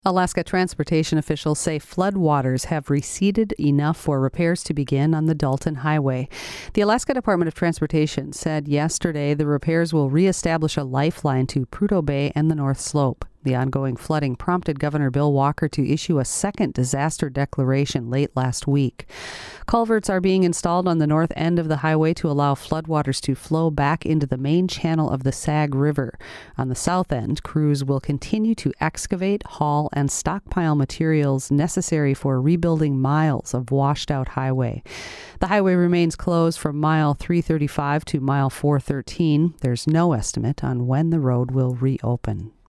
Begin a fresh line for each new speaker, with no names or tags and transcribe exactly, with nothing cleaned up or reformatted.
Alaska transportation officials say floodwaters have receded enough for repairs to begin on the Dalton Highway. The Alaska Department of Transportation said yesterday the repairs will reestablish a lifeline to Prudhoe Bay and the North Slope. The ongoing flooding prompted Governor Bill Walker to issue a second disaster declaration late last week. Culverts are being installed on the north end of the highway to allow floodwaters to flow back into the main channel of the Sag River. On the south end, crews will continue to excavate, haul, and stockpile materials necessary for rebuilding miles of washed-out highway. The highway remains closed from mile three thirty-five to mile four thirteen. There's no estimate on when the road will reopen.